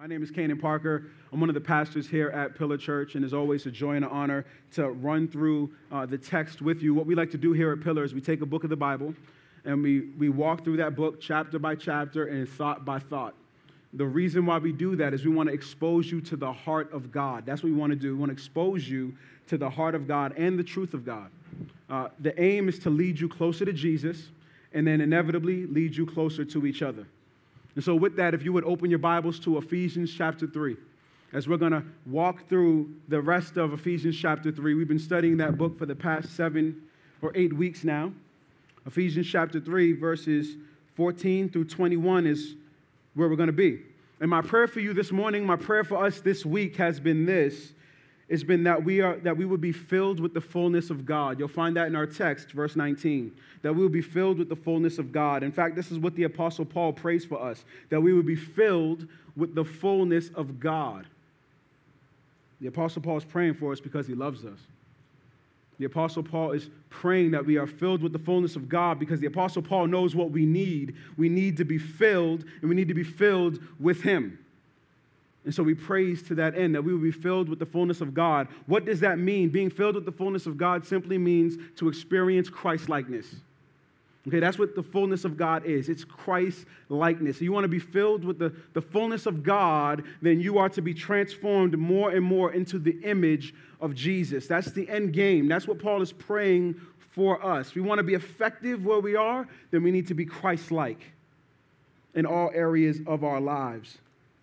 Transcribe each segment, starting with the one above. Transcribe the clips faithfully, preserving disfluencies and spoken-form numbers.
My name is Kanan Parker. I'm one of the pastors here at Pillar Church, and it's always a joy and an honor to run through uh, the text with you. What we like to do here at Pillar is we take a book of the Bible, and we, we walk through that book chapter by chapter and thought by thought. The reason why we do that is we want to expose you to the heart of God. That's what we want to do. We want to expose you to the heart of God and the truth of God. Uh, the aim is to lead you closer to Jesus, and then inevitably lead you closer to each other. And so with that, if you would open your Bibles to Ephesians chapter three, as we're going to walk through the rest of Ephesians chapter three. We've been studying that book for the past seven or eight weeks now. Ephesians chapter three, verses fourteen through twenty-one is where we're going to be. And my prayer for you this morning, my prayer for us this week has been this. It's been that we are that we would be filled with the fullness of God. You'll find that in our text, verse nineteen, that we will be filled with the fullness of God. In fact, this is what the Apostle Paul prays for us, that we would be filled with the fullness of God. The Apostle Paul is praying for us because he loves us. The Apostle Paul is praying that we are filled with the fullness of God because the Apostle Paul knows what we need. We need to be filled, and we need to be filled with him. And so we praise to that end, that we will be filled with the fullness of God. What does that mean? Being filled with the fullness of God simply means to experience Christ-likeness. Okay, that's what the fullness of God is. It's Christ-likeness. So you want to be filled with the, the fullness of God, then you are to be transformed more and more into the image of Jesus. That's the end game. That's what Paul is praying for us. If we want to be effective where we are, then we need to be Christ-like in all areas of our lives.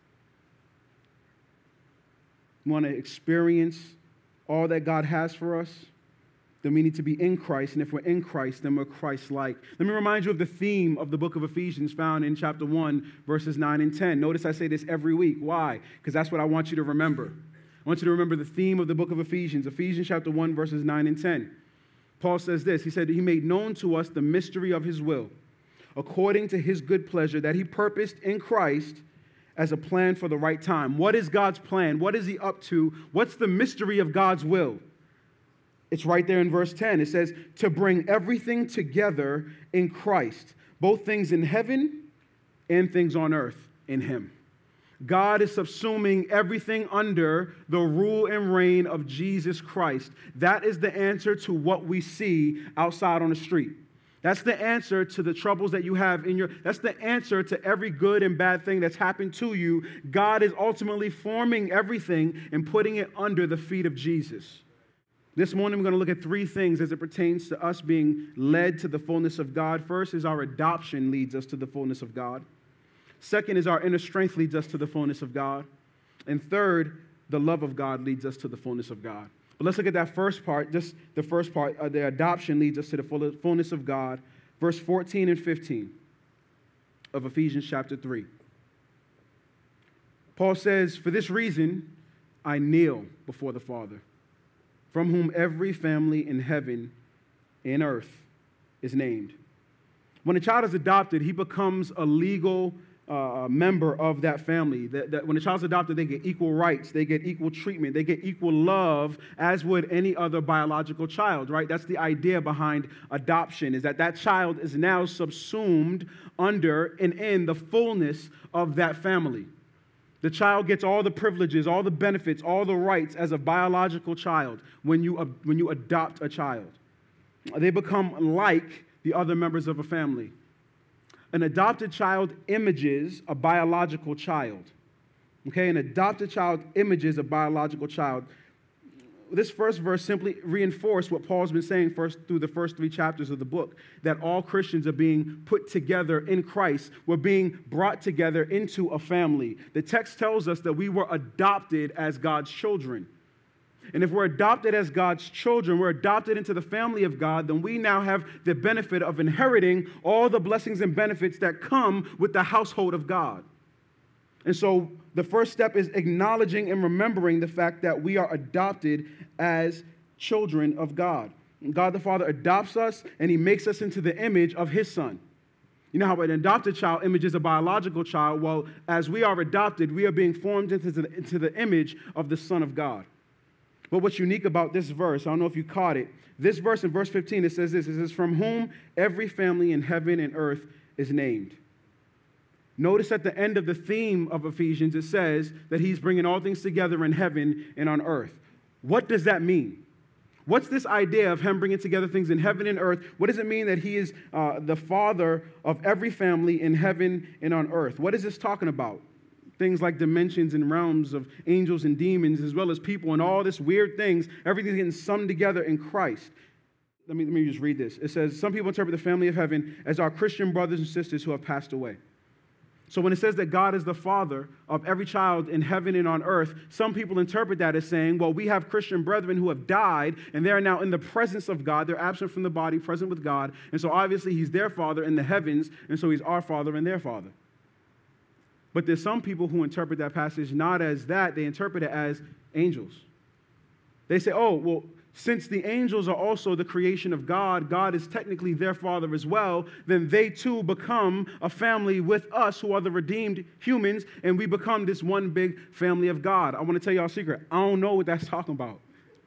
We want to experience all that God has for us, then we need to be in Christ. And if we're in Christ, then we're Christ-like. Let me remind you of the theme of the book of Ephesians found in chapter one, verses nine and ten. Notice I say this every week. Why? Because that's what I want you to remember. I want you to remember the theme of the book of Ephesians, Ephesians chapter one, verses nine and ten. Paul says this. He said, he made known to us the mystery of his will, according to his good pleasure that he purposed in Christ as a plan for the right time. What is God's plan? What is he up to? What's the mystery of God's will? It's right there in verse ten. It says, to bring everything together in Christ, both things in heaven and things on earth in him. God is subsuming everything under the rule and reign of Jesus Christ. That is the answer to what we see outside on the street. That's the answer to the troubles that you have in your, that's the answer to every good and bad thing that's happened to you. God is ultimately forming everything and putting it under the feet of Jesus. This morning, we're going to look at three things as it pertains to us being led to the fullness of God. First is our adoption leads us to the fullness of God. Second is our inner strength leads us to the fullness of God. And third, the love of God leads us to the fullness of God. But let's look at that first part, just the first part. Uh, the adoption leads us to the fullness of God. Verse fourteen and fifteen of Ephesians chapter three. Paul says, for this reason, I kneel before the Father, from whom every family in heaven and earth is named. When a child is adopted, he becomes a legal uh, member of that family. That, that when a child's adopted, they get equal rights, they get equal treatment, they get equal love, as would any other biological child, right? That's the idea behind adoption, is that that child is now subsumed under and in the fullness of that family. The child gets all the privileges, all the benefits, all the rights as a biological child when you, uh, when you adopt a child. They become like the other members of a family. An adopted child images a biological child. Okay, an adopted child images a biological child. This first verse simply reinforced what Paul's been saying first through the first three chapters of the book, that all Christians are being put together in Christ. We're being brought together into a family. The text tells us that we were adopted as God's children. And if we're adopted as God's children, we're adopted into the family of God, then we now have the benefit of inheriting all the blessings and benefits that come with the household of God. And so the first step is acknowledging and remembering the fact that we are adopted as children of God. God the Father adopts us, and he makes us into the image of his Son. You know how an adopted child images a biological child? Well, as we are adopted, we are being formed into the, into the image of the Son of God. But what's unique about this verse, I don't know if you caught it, this verse in verse fifteen, it says this, it says, from whom every family in heaven and earth is named. Notice at the end of the theme of Ephesians, it says that he's bringing all things together in heaven and on earth. What does that mean? What's this idea of him bringing together things in heaven and earth? What does it mean that he is uh, the father of every family in heaven and on earth? What is this talking about? Things like dimensions and realms of angels and demons, as well as people and all this weird things. Everything's getting summed together in Christ. Let me, let me just read this. It says, some people interpret the family of heaven as our Christian brothers and sisters who have passed away. So when it says that God is the father of every child in heaven and on earth, some people interpret that as saying, well, we have Christian brethren who have died, and they're now in the presence of God. They're absent from the body, present with God. And so obviously he's their father in the heavens, and so he's our father and their father. But there's some people who interpret that passage not as that. They interpret it as angels. They say, oh, well, since the angels are also the creation of God, God is technically their father as well, then they too become a family with us who are the redeemed humans, and we become this one big family of God. I want to tell y'all a secret. I don't know what that's talking about.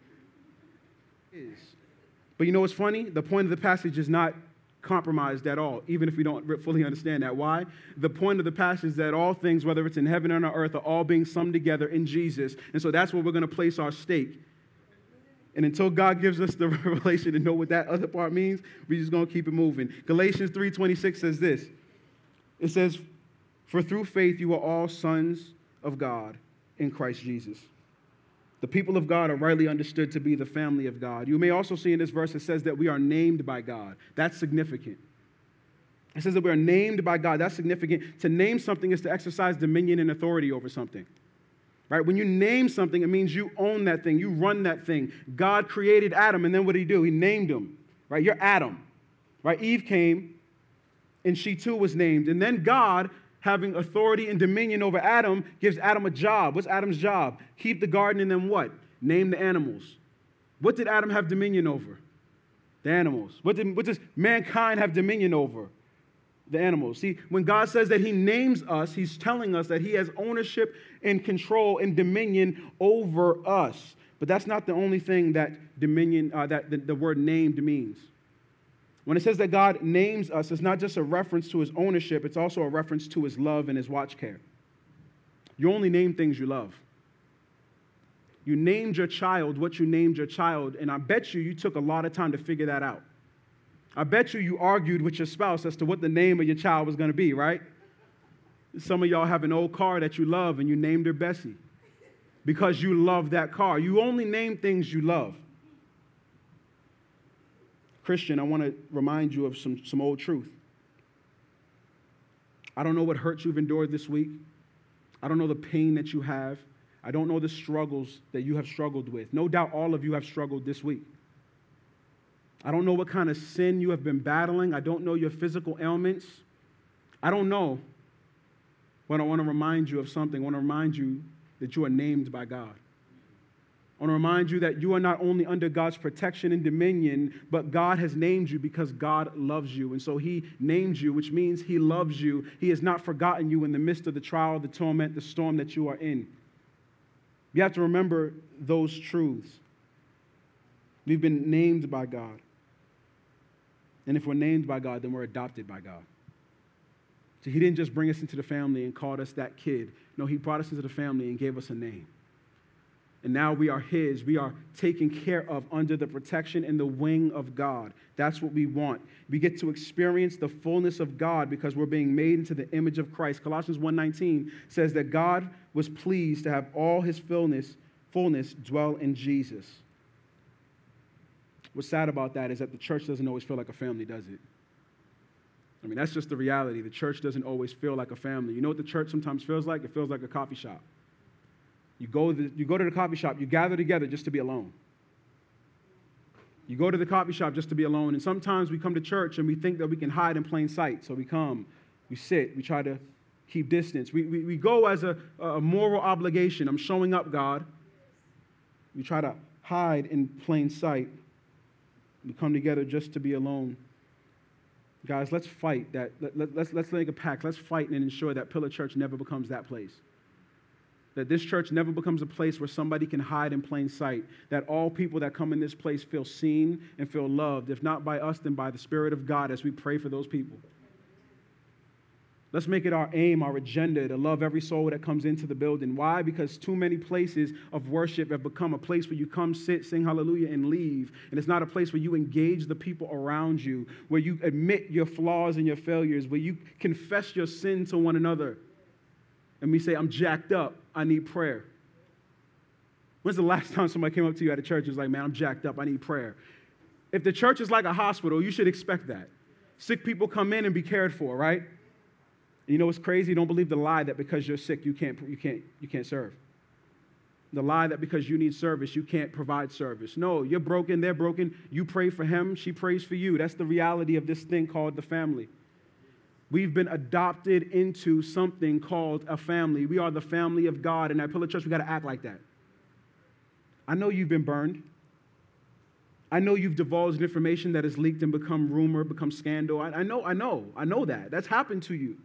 But you know what's funny? The point of the passage is not compromised at all, even if we don't fully understand that. Why? The point of the passage is that all things, whether it's in heaven or on earth, are all being summed together in Jesus. And so that's where we're going to place our stake. And until God gives us the revelation to know what that other part means, we're just going to keep it moving. Galatians three twenty-six says this. It says, for through faith you are all sons of God in Christ Jesus. The people of God are rightly understood to be the family of God. You may also see in this verse it says that we are named by God. That's significant. It says that we are named by God. That's significant. To name something is to exercise dominion and authority over something. Right? When you name something, it means you own that thing. You run that thing. God created Adam, and then what did he do? He named him. Right? You're Adam. Right? Eve came, and she too was named. And then God, having authority and dominion over Adam, gives Adam a job. What's Adam's job? Keep the garden and then what? Name the animals. What did Adam have dominion over? The animals. What, did, what does mankind have dominion over? The animals. See, when God says that he names us, he's telling us that he has ownership and control and dominion over us. But that's not the only thing that dominion, uh, that the, the word named means. When it says that God names us, it's not just a reference to his ownership, it's also a reference to his love and his watch care. You only name things you love. You named your child what you named your child, and I bet you you took a lot of time to figure that out. I bet you you argued with your spouse as to what the name of your child was going to be, right? Some of y'all have an old car that you love, and you named her Bessie because you love that car. You only name things you love. Christian, I want to remind you of some, some old truth. I don't know what hurts you've endured this week. I don't know the pain that you have. I don't know the struggles that you have struggled with. No doubt all of you have struggled this week. I don't know what kind of sin you have been battling. I don't know your physical ailments. I don't know. But I want to remind you of something. I want to remind you that you are named by God. I want to remind you that you are not only under God's protection and dominion, but God has named you because God loves you. And so he named you, which means he loves you. He has not forgotten you in the midst of the trial, the torment, the storm that you are in. You have to remember those truths. We've been named by God. And if we're named by God, then we're adopted by God. So he didn't just bring us into the family and called us that kid. No, he brought us into the family and gave us a name. And now we are his. We are taken care of under the protection and the wing of God. That's what we want. We get to experience the fullness of God because we're being made into the image of Christ. Colossians one nineteen says that God was pleased to have all his fullness, fullness dwell in Jesus. What's sad about that is that the church doesn't always feel like a family, does it? I mean, that's just the reality. The church doesn't always feel like a family. You know what the church sometimes feels like? It feels like a coffee shop. You go, to the, you go to the coffee shop, you gather together just to be alone. You go to the coffee shop just to be alone, and sometimes we come to church and we think that we can hide in plain sight. So we come, we sit, we try to keep distance. We, we, we go as a, a moral obligation. I'm showing up, God. We try to hide in plain sight. We come together just to be alone. Guys, let's fight that. Let, let, let's, let's make a pact. Let's fight and ensure that Pillar Church never becomes that place. That this church never becomes a place where somebody can hide in plain sight. That all people that come in this place feel seen and feel loved, if not by us, then by the Spirit of God as we pray for those people. Let's make it our aim, our agenda to love every soul that comes into the building. Why? Because too many places of worship have become a place where you come, sit, sing hallelujah, and leave. And it's not a place where you engage the people around you, where you admit your flaws and your failures, where you confess your sin to one another. And we say, I'm jacked up. I need prayer. When's the last time somebody came up to you at a church and was like, man, I'm jacked up. I need prayer. If the church is like a hospital, you should expect that. Sick people come in and be cared for, right? You know what's crazy? Don't believe the lie that because you're sick, you can't, you can't, you can't serve. The lie that because you need service, you can't provide service. No, you're broken, they're broken. You pray for him, she prays for you. That's the reality of this thing called the family. We've been adopted into something called a family. We are the family of God. And at Pillar Church, we got to act like that. I know you've been burned. I know you've divulged information that has leaked and become rumor, become scandal. I, I know, I know, I know that. That's happened to you.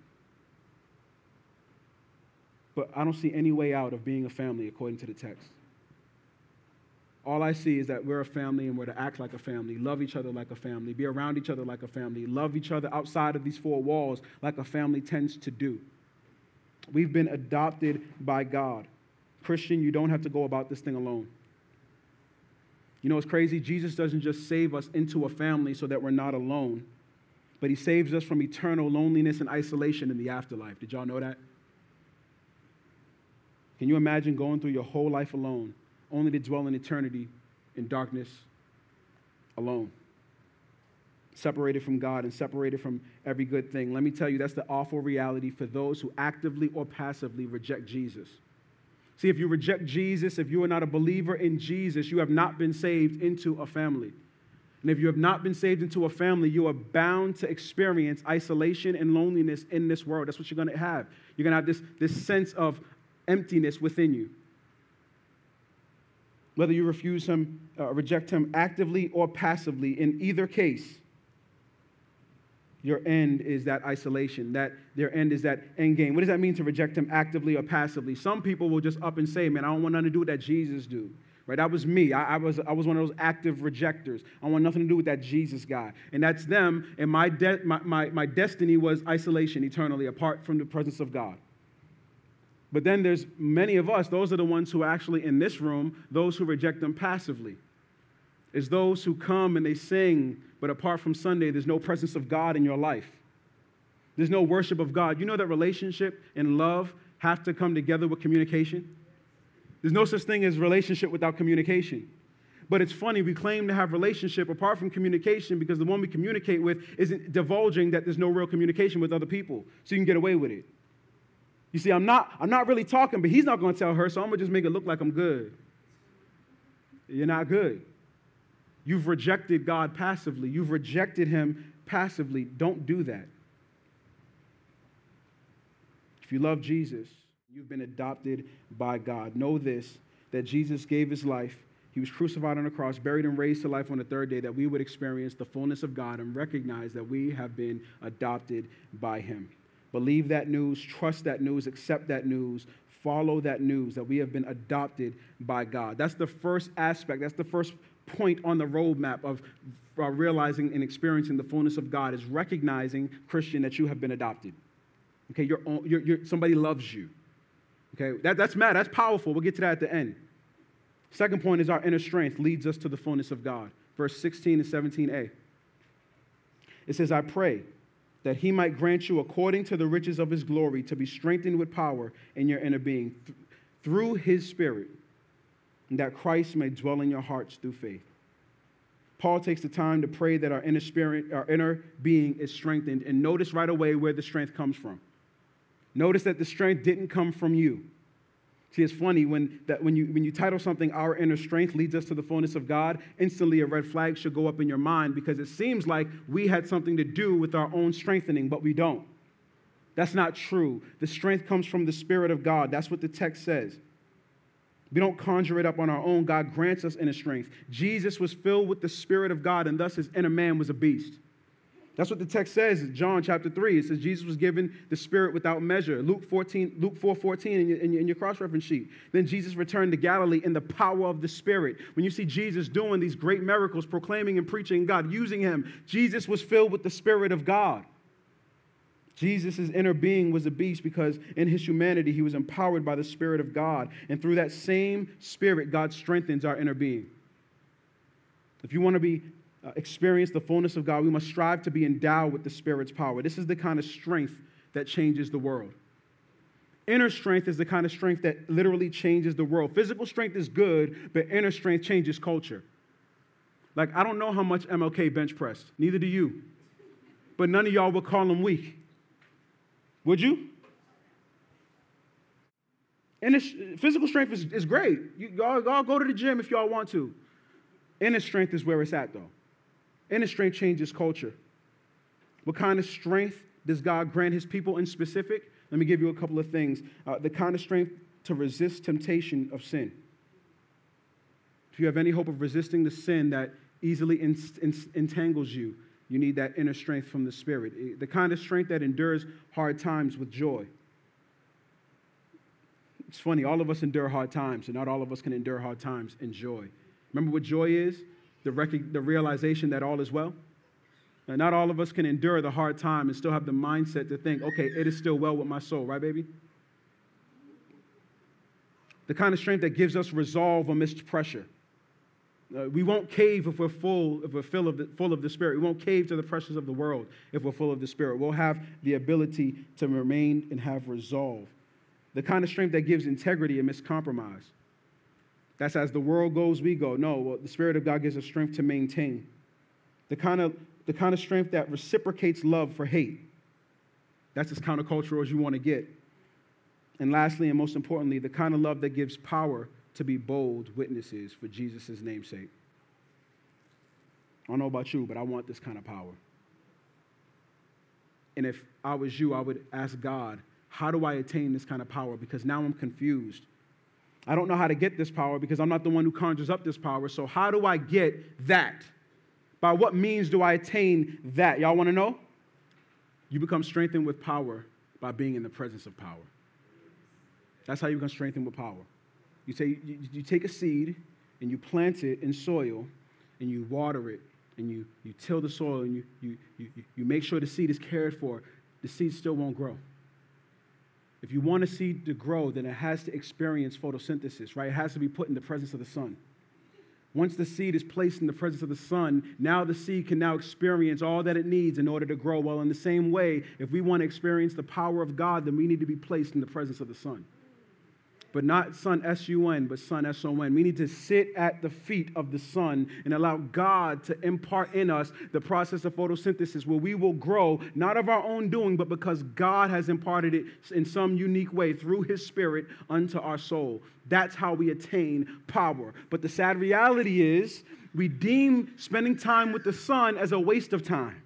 But I don't see any way out of being a family according to the text. All I see is that we're a family and we're to act like a family, love each other like a family, be around each other like a family, love each other outside of these four walls like a family tends to do. We've been adopted by God. Christian, you don't have to go about this thing alone. You know what's crazy? Jesus doesn't just save us into a family so that we're not alone, but he saves us from eternal loneliness and isolation in the afterlife. Did y'all know that? Can you imagine going through your whole life alone, only to dwell in eternity in darkness alone? Separated from God and separated from every good thing. Let me tell you, that's the awful reality for those who actively or passively reject Jesus. See, if you reject Jesus, if you are not a believer in Jesus, you have not been saved into a family. And if you have not been saved into a family, you are bound to experience isolation and loneliness in this world. That's what you're going to have. You're going to have this, this sense of emptiness within you. Whether you refuse him, uh, reject him actively or passively, in either case, your end is that isolation. That their end is that end game. What does that mean to reject him actively or passively? Some people will just up and say, man, I don't want nothing to do with that Jesus do. Right? That was me. I, I was I was one of those active rejectors. I want nothing to do with that Jesus guy. And that's them. And my, de- my, my, my destiny was isolation eternally, apart from the presence of God. But then there's many of us, those are the ones who are actually in this room, those who reject them passively. It's those who come and they sing, but apart from Sunday, there's no presence of God in your life. There's no worship of God. You know that relationship and love have to come together with communication? There's no such thing as relationship without communication. But it's funny, we claim to have relationship apart from communication because the one we communicate with isn't divulging that there's no real communication with other people, so you can get away with it. You see, I'm not, I'm not really talking, but he's not going to tell her, so I'm going to just make it look like I'm good. You're not good. You've rejected God passively. You've rejected him passively. Don't do that. If you love Jesus, you've been adopted by God. Know this, that Jesus gave his life. He was crucified on a cross, buried and raised to life on the third day, that we would experience the fullness of God and recognize that we have been adopted by him. Believe that news, trust that news, accept that news, follow that news, that we have been adopted by God. That's the first aspect. That's the first point on the roadmap of uh, realizing and experiencing the fullness of God, is recognizing, Christian, that you have been adopted. Okay, you're, you're, you're, somebody loves you. Okay, that, that's mad. That's powerful. We'll get to that at the end. Second point is our inner strength leads us to the fullness of God. Verse sixteen and seventeen a. It says, I pray that he might grant you according to the riches of his glory to be strengthened with power in your inner being th- through his Spirit, and that Christ may dwell in your hearts through faith. Paul takes the time to pray that our inner spirit, our inner being is strengthened, and notice right away where the strength comes from. Notice that the strength didn't come from you. See, it's funny when that when you when you title something "Our Inner Strength Leads Us to the Fullness of God," instantly a red flag should go up in your mind because it seems like we had something to do with our own strengthening, but we don't. That's not true. The strength comes from the Spirit of God. That's what the text says. We don't conjure it up on our own. God grants us inner strength. Jesus was filled with the Spirit of God, and thus his inner man was a beast. That's what the text says in John chapter three. It says Jesus was given the Spirit without measure. Luke fourteen, Luke four fourteen in your, in your, in your cross-reference sheet. Then Jesus returned to Galilee in the power of the Spirit. When you see Jesus doing these great miracles, proclaiming and preaching God, using him, Jesus was filled with the Spirit of God. Jesus' inner being was a beast because in his humanity, he was empowered by the Spirit of God. And through that same Spirit, God strengthens our inner being. If you want to be uh, experience the fullness of God, we must strive to be endowed with the Spirit's power. This is the kind of strength that changes the world. Inner strength is the kind of strength that literally changes the world. Physical strength is good, but inner strength changes culture. Like, I don't know how much M L K bench pressed. Neither do you. But none of y'all would call him weak. Would you? Inner, physical strength is, is great. You, y'all, y'all go to the gym if y'all want to. Inner strength is where it's at, though. Inner strength changes culture. What kind of strength does God grant his people in specific? Let me give you a couple of things. Uh, the kind of strength to resist temptation of sin. If you have any hope of resisting the sin that easily in, in, entangles you, you need that inner strength from the Spirit. The kind of strength that endures hard times with joy. It's funny, all of us endure hard times, and not all of us can endure hard times in joy. Remember what joy is? The, rec- the realization that all is well. And not all of us can endure the hard time and still have the mindset to think, okay, it is still well with my soul, right, baby? The kind of strength that gives us resolve amidst pressure. Uh, we won't cave if we're full, if we're full of, the, full of the Spirit. We won't cave to the pressures of the world if we're full of the Spirit. We'll have the ability to remain and have resolve. The kind of strength that gives integrity amidst compromise. That's as the world goes, we go. No, well, the Spirit of God gives us strength to maintain. The kind of the kind of strength that reciprocates love for hate. That's as countercultural as you want to get. And lastly, and most importantly, the kind of love that gives power to be bold witnesses for Jesus' name's sake. I don't know about you, but I want this kind of power. And if I was you, I would ask God, how do I attain this kind of power? Because now I'm confused. I don't know how to get this power because I'm not the one who conjures up this power. So how do I get that? By what means do I attain that? Y'all want to know? You become strengthened with power by being in the presence of power. That's how you become strengthened with power. You, say, you, you take a seed and you plant it in soil and you water it and you, you till the soil and you, you, you, you make sure the seed is cared for. The seed still won't grow. If you want a seed to grow, then it has to experience photosynthesis, right? It has to be put in the presence of the sun. Once the seed is placed in the presence of the sun, now the seed can now experience all that it needs in order to grow. Well, in the same way, if we want to experience the power of God, then we need to be placed in the presence of the sun. But not sun, S U N, but sun, S O N. We need to sit at the feet of the sun and allow God to impart in us the process of photosynthesis where we will grow, not of our own doing, but because God has imparted it in some unique way through his Spirit unto our soul. That's how we attain power. But the sad reality is we deem spending time with the sun as a waste of time.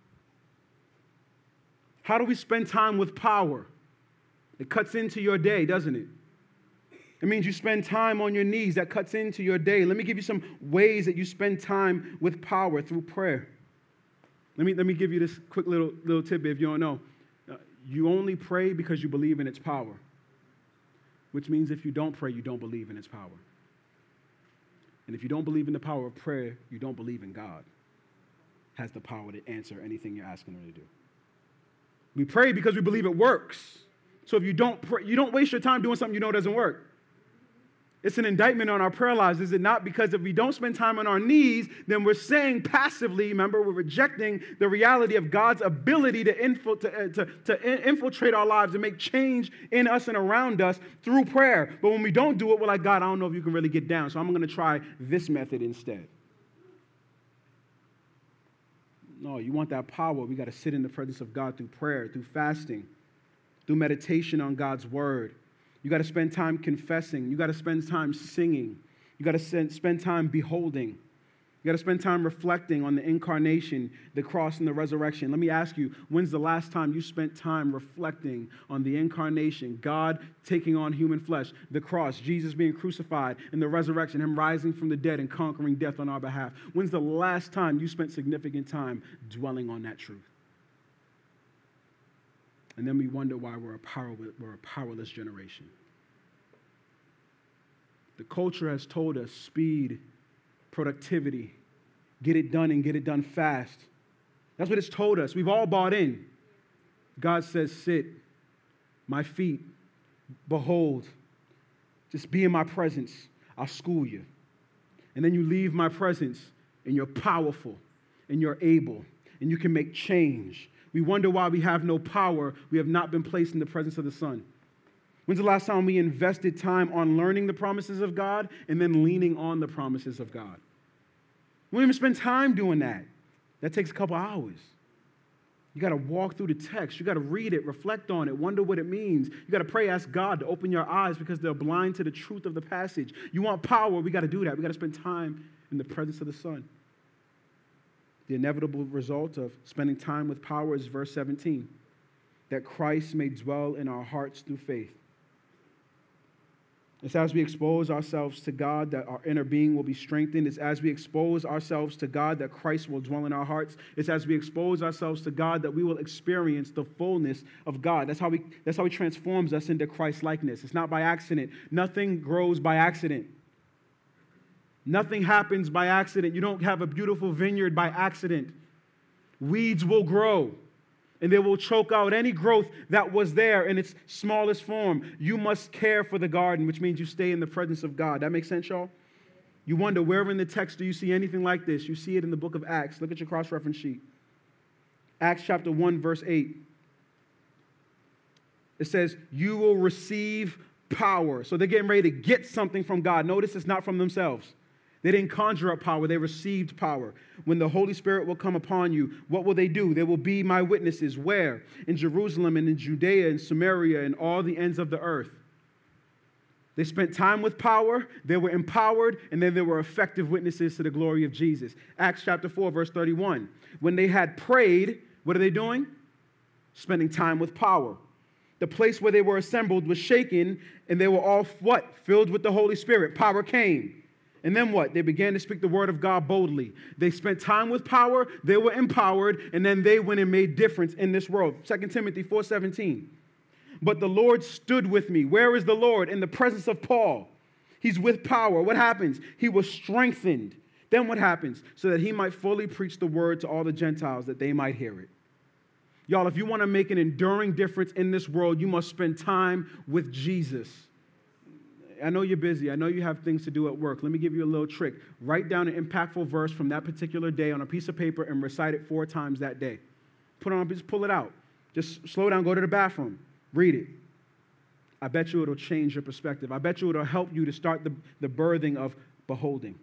How do we spend time with power? It cuts into your day, doesn't it? It means you spend time on your knees. That cuts into your day. Let me give you some ways that you spend time with power through prayer. Let me, let me give you this quick little, little tidbit if you don't know. Uh, you only pray because you believe in its power, which means if you don't pray, you don't believe in its power. And if you don't believe in the power of prayer, you don't believe in God has the power to answer anything you're asking him to do. We pray because we believe it works. So if you don't pray, you don't waste your time doing something you know doesn't work. It's an indictment on our prayer lives, is it not? Because if we don't spend time on our knees, then we're saying passively, remember, we're rejecting the reality of God's ability to, infil- to, to, to infiltrate our lives and make change in us and around us through prayer. But when we don't do it, we're like, God, I don't know if you can really get down, so I'm going to try this method instead. No, you want that power, we got to sit in the presence of God through prayer, through fasting, through meditation on God's word. You got to spend time confessing. You got to spend time singing. You got to spend time beholding. You got to spend time reflecting on the incarnation, the cross, and the resurrection. Let me ask you, when's the last time you spent time reflecting on the incarnation, God taking on human flesh, the cross, Jesus being crucified, and the resurrection, him rising from the dead and conquering death on our behalf? When's the last time you spent significant time dwelling on that truth? And then we wonder why we're a, power, we're a powerless generation. The culture has told us speed, productivity, get it done and get it done fast. That's what it's told us. We've all bought in. God says, sit, my feet, behold, just be in my presence. I'll school you. And then you leave my presence and you're powerful and you're able and you can make change. We wonder why we have no power. We have not been placed in the presence of the Son. When's the last time we invested time on learning the promises of God and then leaning on the promises of God? We don't even spend time doing that. That takes a couple hours. You got to walk through the text. You got to read it, reflect on it, wonder what it means. You got to pray, ask God to open your eyes because they're blind to the truth of the passage. You want power, we got to do that. We got to spend time in the presence of the Son. The inevitable result of spending time with power is verse seventeen, that Christ may dwell in our hearts through faith. It's as we expose ourselves to God that our inner being will be strengthened. It's as we expose ourselves to God that Christ will dwell in our hearts. It's as we expose ourselves to God that we will experience the fullness of God. That's how we, that's how He transforms us into Christ-likeness. It's not by accident. Nothing grows by accident. Nothing happens by accident. You don't have a beautiful vineyard by accident. Weeds will grow. And they will choke out any growth that was there in its smallest form. You must care for the garden, which means you stay in the presence of God. That makes sense, y'all? You wonder, where in the text do you see anything like this? You see it in the book of Acts. Look at your cross-reference sheet. Acts chapter one, verse eight. It says, you will receive power. So they're getting ready to get something from God. Notice it's not from themselves. They didn't conjure up power. They received power. When the Holy Spirit will come upon you, what will they do? They will be my witnesses. Where? In Jerusalem and in Judea and Samaria and all the ends of the earth. They spent time with power. They were empowered. And then they were effective witnesses to the glory of Jesus. Acts chapter four, verse thirty-one. When they had prayed, what are they doing? Spending time with power. The place where they were assembled was shaken, and they were all what? Filled with the Holy Spirit. Power came. And then what? They began to speak the word of God boldly. They spent time with power, they were empowered, and then they went and made difference in this world. Second Timothy four seventeen. But the Lord stood with me. Where is the Lord? In the presence of Paul. He's with power. What happens? He was strengthened. Then what happens? So that he might fully preach the word to all the Gentiles, that they might hear it. Y'all, if you want to make an enduring difference in this world, you must spend time with Jesus. I know you're busy. I know you have things to do at work. Let me give you a little trick. Write down an impactful verse from that particular day on a piece of paper and recite it four times that day. Put it on, just pull it out. Just slow down, go to the bathroom, read it. I bet you it'll change your perspective. I bet you it'll help you to start the, the birthing of beholding.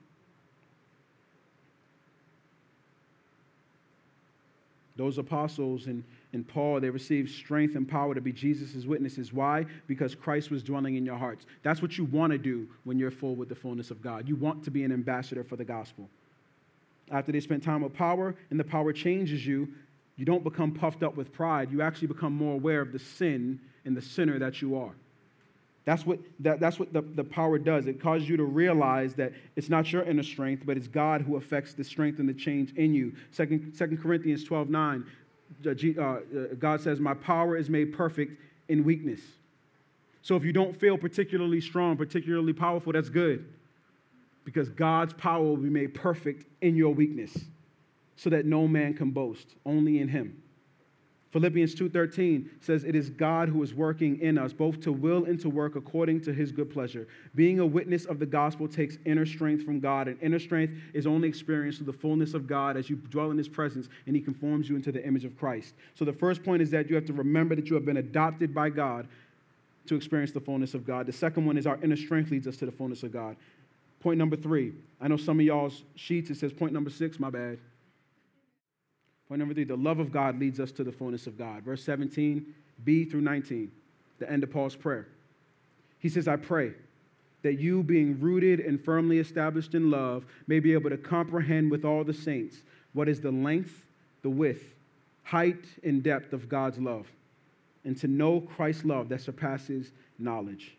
Those apostles and, and Paul, they received strength and power to be Jesus' witnesses. Why? Because Christ was dwelling in your hearts. That's what you want to do when you're full with the fullness of God. You want to be an ambassador for the gospel. After they spent time with power and the power changes you, you don't become puffed up with pride. You actually become more aware of the sin and the sinner that you are. That's what, that, that's what the, the power does. It causes you to realize that it's not your inner strength, but it's God who affects the strength and the change in you. Second, Second Corinthians twelve nine, uh, uh, God says, my power is made perfect in weakness. So if you don't feel particularly strong, particularly powerful, that's good. Because God's power will be made perfect in your weakness so that no man can boast, only in him. Philippians two thirteen says, it is God who is working in us, both to will and to work according to his good pleasure. Being a witness of the gospel takes inner strength from God, and inner strength is only experienced through the fullness of God as you dwell in his presence and he conforms you into the image of Christ. So the first point is that you have to remember that you have been adopted by God to experience the fullness of God. The second one is our inner strength leads us to the fullness of God. Point number three. I know some of y'all's sheets, it says point number six, my bad. Point number three, the love of God leads us to the fullness of God. Verse seventeen, B through nineteen, the end of Paul's prayer. He says, I pray that you, being rooted and firmly established in love, may be able to comprehend with all the saints what is the length, the width, height, and depth of God's love, and to know Christ's love that surpasses knowledge.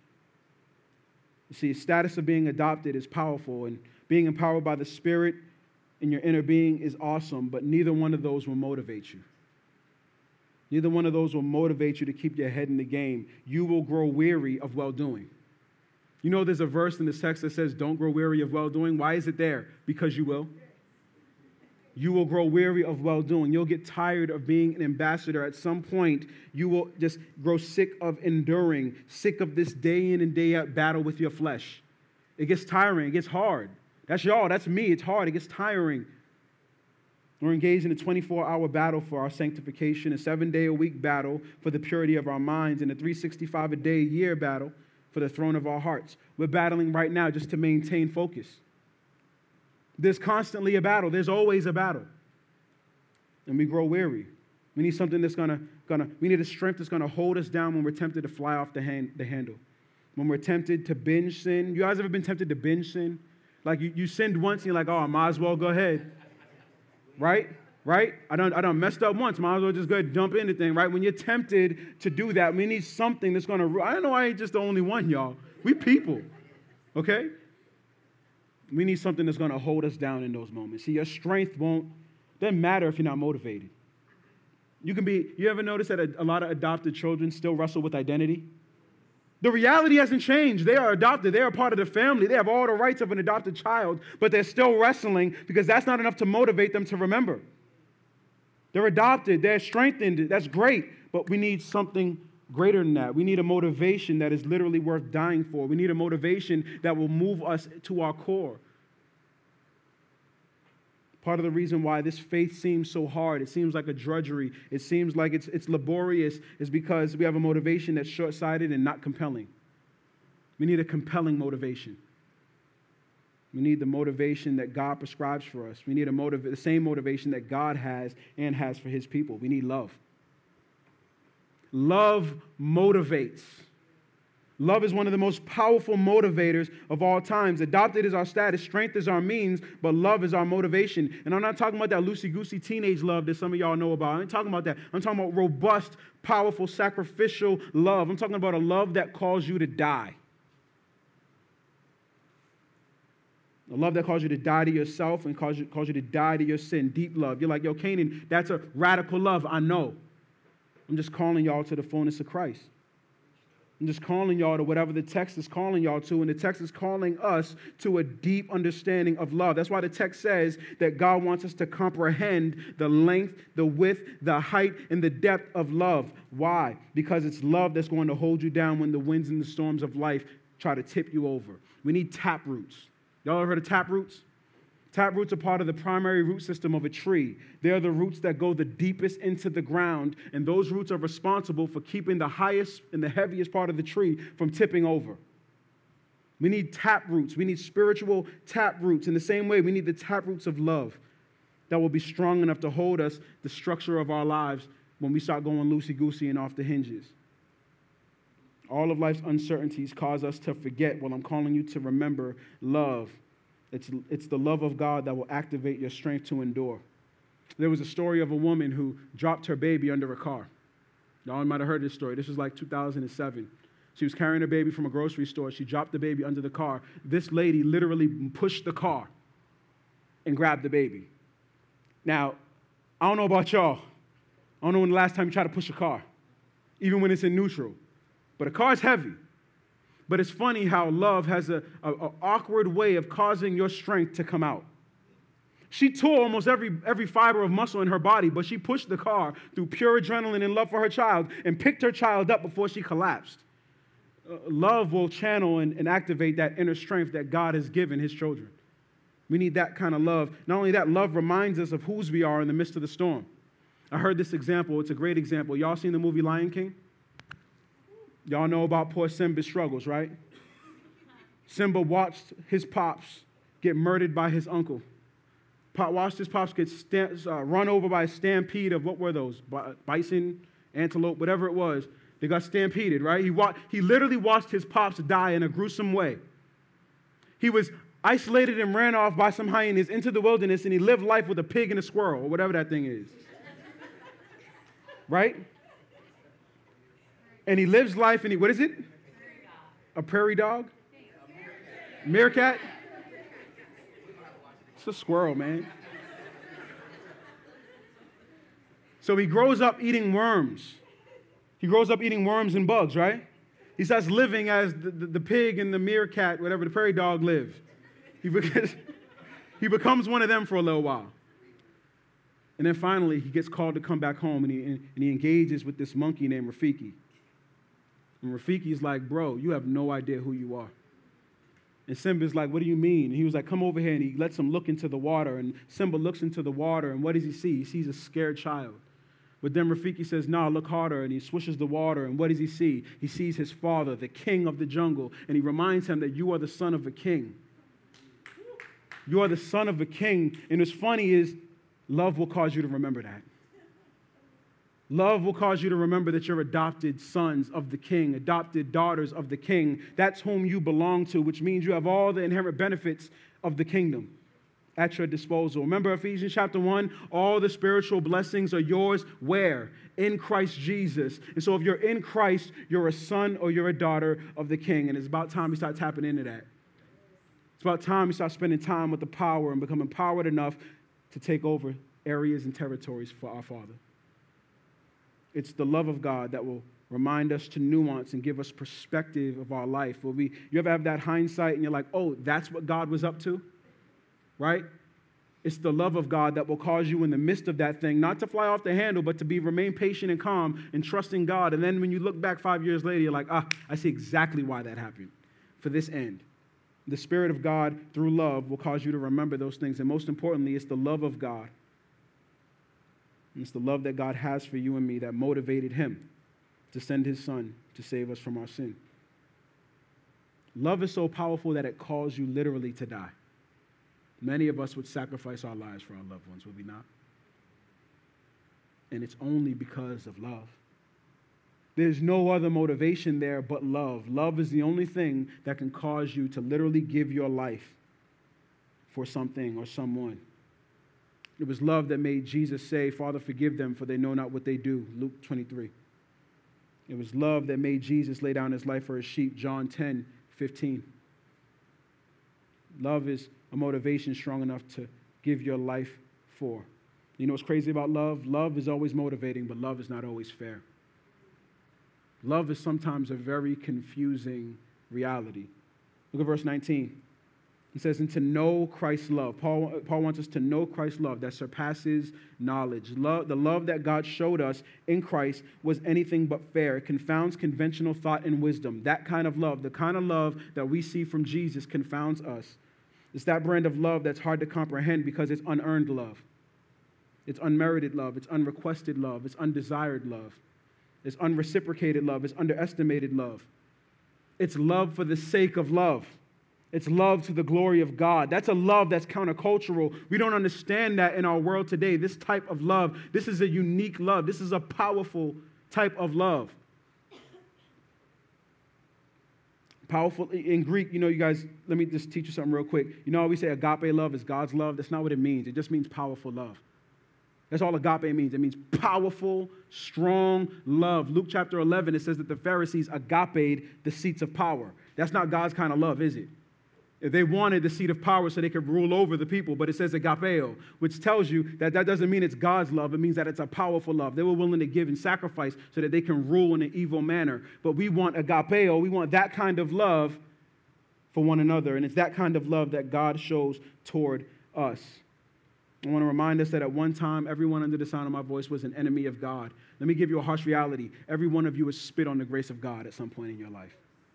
You see, the status of being adopted is powerful, and being empowered by the Spirit in your inner being is awesome, but neither one of those will motivate you. Neither one of those will motivate you to keep your head in the game. You will grow weary of well-doing. You know there's a verse in the text that says, don't grow weary of well-doing. Why is it there? Because you will. You will grow weary of well-doing. You'll get tired of being an ambassador. At some point, you will just grow sick of enduring, sick of this day in and day out battle with your flesh. It gets tiring. It gets hard. That's y'all. That's me. It's hard. It gets tiring. We're engaged in a twenty-four hour battle for our sanctification, a seven-day-a-week battle for the purity of our minds, and a three hundred sixty-five a day a year battle for the throne of our hearts. We're battling right now just to maintain focus. There's constantly a battle. There's always a battle. And we grow weary. We need something that's gonna, gonna we need a strength that's gonna hold us down when we're tempted to fly off the, hand, the handle. When we're tempted to binge sin. You guys ever been tempted to binge sin? Like you, you sinned once and you're like, oh, I might as well go ahead. Right? Right? I done, I done messed up once. Might as well just go ahead and jump into thing, right? When you're tempted to do that, we need something that's going to, I don't know, I ain't just the only one, y'all. We people, okay? We need something that's going to hold us down in those moments. See, your strength won't, doesn't matter if you're not motivated. You can be, you ever notice that a, a lot of adopted children still wrestle with identity? The reality hasn't changed. They are adopted. They are part of the family. They have all the rights of an adopted child, but they're still wrestling because that's not enough to motivate them to remember. They're adopted. They're strengthened. That's great, but we need something greater than that. We need a motivation that is literally worth dying for. We need a motivation that will move us to our core. Part of the reason why this faith seems so hard, it seems like a drudgery, it seems like it's, it's laborious, is because we have a motivation that's short-sighted and not compelling. We need a compelling motivation. We need the motivation that God prescribes for us. We need a motiv- the same motivation that God has and has for his people. We need love. Love motivates. Love is one of the most powerful motivators of all times. Adopted is our status, strength is our means, but love is our motivation. And I'm not talking about that loosey-goosey teenage love that some of y'all know about. I ain't talking about that. I'm talking about robust, powerful, sacrificial love. I'm talking about a love that calls you to die. A love that calls you to die to yourself and calls you, calls you to die to your sin. Deep love. You're like, yo, Canaan, that's a radical love. I know. I'm just calling y'all to the fullness of Christ. I'm just calling y'all to whatever the text is calling y'all to, and the text is calling us to a deep understanding of love. That's why the text says that God wants us to comprehend the length, the width, the height, and the depth of love. Why? Because it's love that's going to hold you down when the winds and the storms of life try to tip you over. We need tap roots. Y'all ever heard of tap roots? Tap roots are part of the primary root system of a tree. They are the roots that go the deepest into the ground, and those roots are responsible for keeping the highest and the heaviest part of the tree from tipping over. We need tap roots. We need spiritual tap roots. In the same way, we need the tap roots of love that will be strong enough to hold us, the structure of our lives, when we start going loosey-goosey and off the hinges. All of life's uncertainties cause us to forget. Well, I'm calling you to remember love. It's, it's the love of God that will activate your strength to endure. There was a story of a woman who dropped her baby under a car. Y'all might have heard this story. This was like two thousand seven. She was carrying her baby from a grocery store. She dropped the baby under the car. This lady literally pushed the car and grabbed the baby. Now, I don't know about y'all. I don't know when the last time you tried to push a car, even when it's in neutral. But a car's heavy. But it's funny how love has a, a, a awkward way of causing your strength to come out. She tore almost every, every fiber of muscle in her body, but she pushed the car through pure adrenaline and love for her child and picked her child up before she collapsed. Uh, love will channel and, and activate that inner strength that God has given his children. We need that kind of love. Not only that, love reminds us of whose we are in the midst of the storm. I heard this example. It's a great example. Y'all seen the movie Lion King? Y'all know about poor Simba's struggles, right? Simba watched his pops get murdered by his uncle. Pop, watched his pops get stamp, uh, run over by a stampede of, what were those? Bison, antelope, whatever it was. They got stampeded, right? He, wa- he literally watched his pops die in a gruesome way. He was isolated and ran off by some hyenas into the wilderness, and he lived life with a pig and a squirrel, or whatever that thing is. Right? And he lives life, and he, what is it? A prairie dog? Meerkat? It's a squirrel, man. So he grows up eating worms. He grows up eating worms and bugs, right? He starts living as the, the, the pig and the meerkat, whatever, the prairie dog live. He becomes, he becomes one of them for a little while. And then finally, he gets called to come back home, and he, and he engages with this monkey named Rafiki. And Rafiki's like, bro, you have no idea who you are. And Simba's like, what do you mean? And he was like, come over here, and he lets him look into the water. And Simba looks into the water, and what does he see? He sees a scared child. But then Rafiki says, nah, look harder, and he swishes the water, and what does he see? He sees his father, the king of the jungle, and he reminds him that you are the son of a king. You are the son of a king. And what's funny is, love will cause you to remember that. Love will cause you to remember that you're adopted sons of the king, adopted daughters of the king. That's whom you belong to, which means you have all the inherent benefits of the kingdom at your disposal. Remember Ephesians chapter one, all the spiritual blessings are yours where? In Christ Jesus. And so if you're in Christ, you're a son or you're a daughter of the king. And it's about time we start tapping into that. It's about time we start spending time with the power and become empowered enough to take over areas and territories for our Father. It's the love of God that will remind us to nuance and give us perspective of our life. Will we, you ever have that hindsight and you're like, oh, that's what God was up to? Right? It's the love of God that will cause you in the midst of that thing not to fly off the handle, but to be remain patient and calm and trusting God. And then when you look back five years later, you're like, ah, I see exactly why that happened, for this end. The Spirit of God through love will cause you to remember those things. And most importantly, it's the love of God. And it's the love that God has for you and me that motivated him to send his son to save us from our sin. Love is so powerful that it calls you literally to die. Many of us would sacrifice our lives for our loved ones, would we not? And it's only because of love. There's no other motivation there but love. Love is the only thing that can cause you to literally give your life for something or someone. It was love that made Jesus say, Father, forgive them, for they know not what they do, Luke twenty-three. It was love that made Jesus lay down his life for his sheep, John ten fifteen. Love is a motivation strong enough to give your life for. You know what's crazy about love? Love is always motivating, but love is not always fair. Love is sometimes a very confusing reality. Look at verse nineteen. It says, and to know Christ's love. Paul, Paul wants us to know Christ's love that surpasses knowledge. Love, the love that God showed us in Christ was anything but fair. It confounds conventional thought and wisdom. That kind of love, the kind of love that we see from Jesus confounds us. It's that brand of love that's hard to comprehend because it's unearned love. It's unmerited love. It's unrequested love. It's undesired love. It's unreciprocated love. It's underestimated love. It's love for the sake of love. It's love to the glory of God. That's a love that's countercultural. We don't understand that in our world today. This type of love, this is a unique love. This is a powerful type of love. Powerful in Greek, you know, you guys, let me just teach you something real quick. You know how we say agape love is God's love? That's not what it means. It just means powerful love. That's all agape means. It means powerful, strong love. Luke chapter eleven, it says that the Pharisees agape'd the seats of power. That's not God's kind of love, is it? They wanted the seat of power so they could rule over the people, but it says agapeo, which tells you that that doesn't mean it's God's love. It means that it's a powerful love. They were willing to give and sacrifice so that they can rule in an evil manner. But we want agapeo. We want that kind of love for one another, and it's that kind of love that God shows toward us. I want to remind us that at one time, everyone under the sound of my voice was an enemy of God. Let me give you a harsh reality. Every one of you has spit on the grace of God at some point in your life.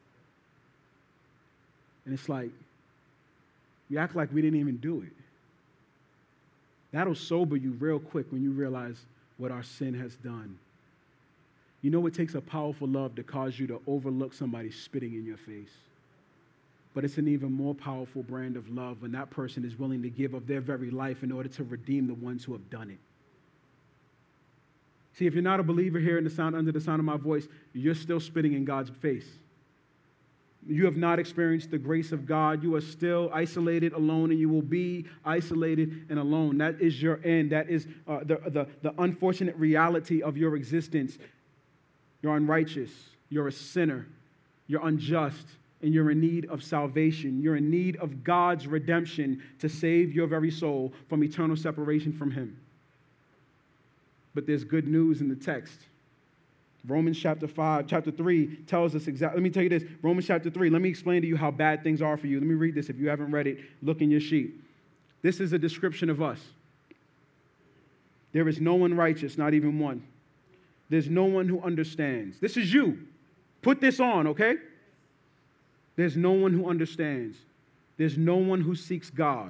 And it's like, we act like we didn't even do it. That'll sober you real quick when you realize what our sin has done. You know, it takes a powerful love to cause you to overlook somebody spitting in your face. But it's an even more powerful brand of love when that person is willing to give of their very life in order to redeem the ones who have done it. See, if you're not a believer here in the sound, under the sound of my voice, you're still spitting in God's face. You have not experienced the grace of God. You are still isolated, alone, and you will be isolated and alone. That is your end. That is uh, the, the, the unfortunate reality of your existence. You're unrighteous. You're a sinner. You're unjust. And you're in need of salvation. You're in need of God's redemption to save your very soul from eternal separation from Him. But there's good news in the text. Romans chapter five, chapter three tells us exactly. Let me tell you this. Romans chapter three, let me explain to you how bad things are for you. Let me read this. If you haven't read it, look in your sheet. This is a description of us. There is no one righteous, not even one. There's no one who understands. This is you. Put this on, okay? There's no one who understands. There's no one who seeks God.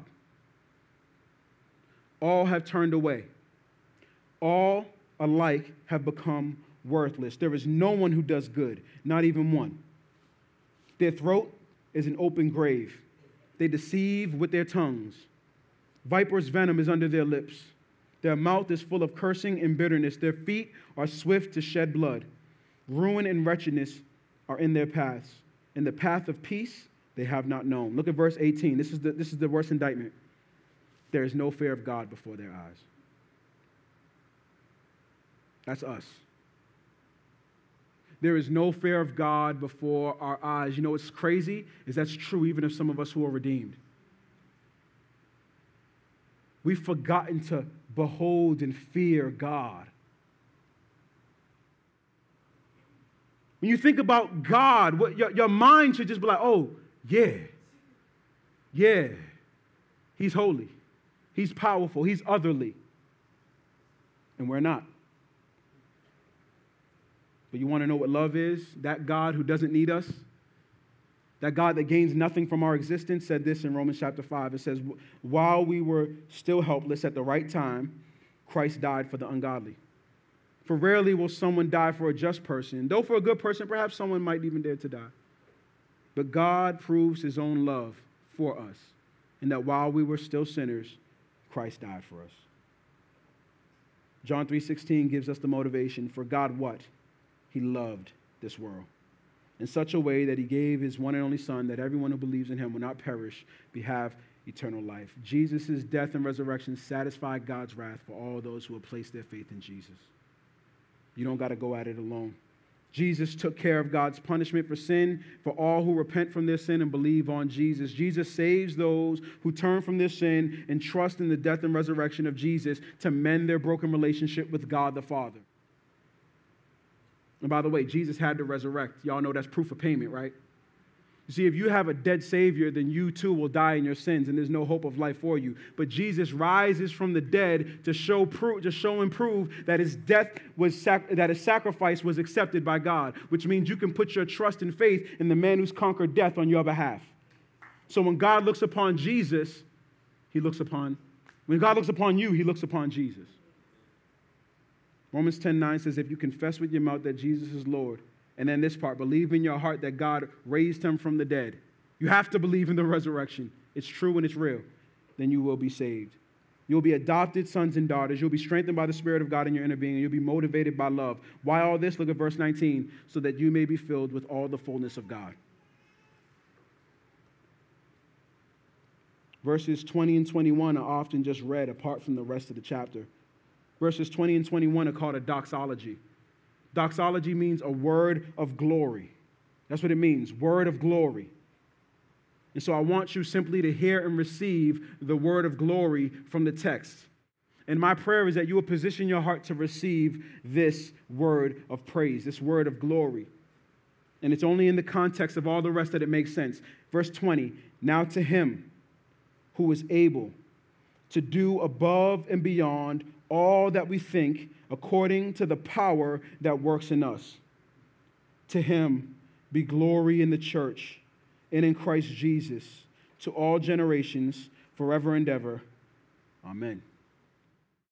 All have turned away. All alike have become worthless. There is no one who does good, not even one. Their throat is an open grave. They deceive with their tongues. Viper's venom is under their lips. Their mouth is full of cursing and bitterness. Their feet are swift to shed blood. Ruin and wretchedness are in their paths. In the path of peace they have not known. Look at verse eighteen. This is the, this is the worst indictment. There is no fear of God before their eyes. That's us. There is no fear of God before our eyes. You know what's crazy? Is that's true even of some of us who are redeemed. We've forgotten to behold and fear God. When you think about God, what, your, your mind should just be like, oh, yeah, yeah, he's holy, he's powerful, he's otherly. And we're not. But you want to know what love is? That God who doesn't need us, that God that gains nothing from our existence, said this in Romans chapter five. It says, while we were still helpless at the right time, Christ died for the ungodly. For rarely will someone die for a just person, though for a good person, perhaps someone might even dare to die. But God proves his own love for us, in that while we were still sinners, Christ died for us. John three sixteen gives us the motivation. For God what? He loved this world in such a way that he gave his one and only Son, that everyone who believes in him will not perish, but have eternal life. Jesus' death and resurrection satisfied God's wrath for all those who have placed their faith in Jesus. You don't got to go at it alone. Jesus took care of God's punishment for sin for all who repent from their sin and believe on Jesus. Jesus saves those who turn from their sin and trust in the death and resurrection of Jesus to mend their broken relationship with God the Father. And by the way, Jesus had to resurrect. Y'all know that's proof of payment, right? You see, if you have a dead Savior, then you too will die in your sins, and there's no hope of life for you. But Jesus rises from the dead to show, prove, to show and prove that his death was sac- that his sacrifice was accepted by God, which means you can put your trust and faith in the man who's conquered death on your behalf. So when God looks upon Jesus, he looks upon, when God looks upon you, he looks upon Jesus. Romans ten nine says, if you confess with your mouth that Jesus is Lord, and then this part, believe in your heart that God raised him from the dead. You have to believe in the resurrection. It's true and it's real. Then you will be saved. You'll be adopted sons and daughters. You'll be strengthened by the Spirit of God in your inner being, and you'll be motivated by love. Why all this? Look at verse nineteen. So that you may be filled with all the fullness of God. Verses twenty and twenty-one are often just read apart from the rest of the chapter. Verses twenty and twenty-one are called a doxology. Doxology means a word of glory. That's what it means, word of glory. And so I want you simply to hear and receive the word of glory from the text. And my prayer is that you will position your heart to receive this word of praise, this word of glory. And it's only in the context of all the rest that it makes sense. Verse twenty, now to him who is able to do above and beyond all that we think, according to the power that works in us. To him be glory in the church and in Christ Jesus to all generations, forever and ever. Amen.